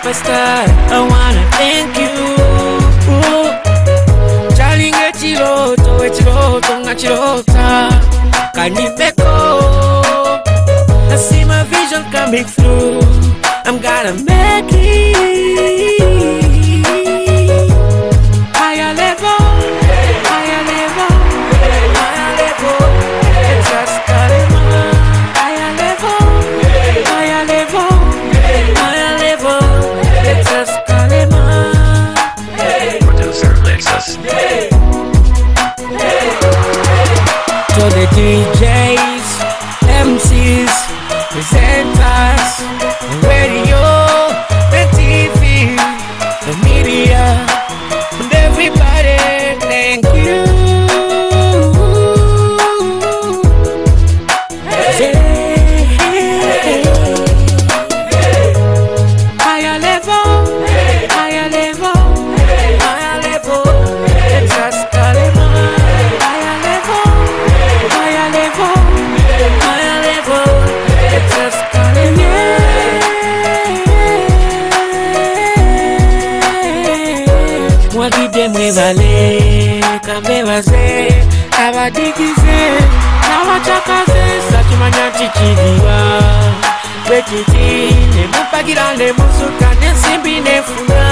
first time. I wanna thank you. Chalinge chiroto, echiroto, ngachirota. Kanibeko. I see my vision coming through. I'm gonna make it. Higher level, higher level, higher level. It's just Kalema. Higher level, higher level, higher level. It's just Kalema. Producer Lexus. To the DJs, MCs, presenters, the radio, the TV, the media, and everybody, thank you. Higher level, higher level, higher level. It's just Kalema. Higher level, higher level, higher level. It's just Kalema. Mwagide mwevale, kambewaze, abadikize, nawachakaze, sakimanya chichidiwa. Wekiti, nemupagira, nemusuka, nesimbi, nefuna.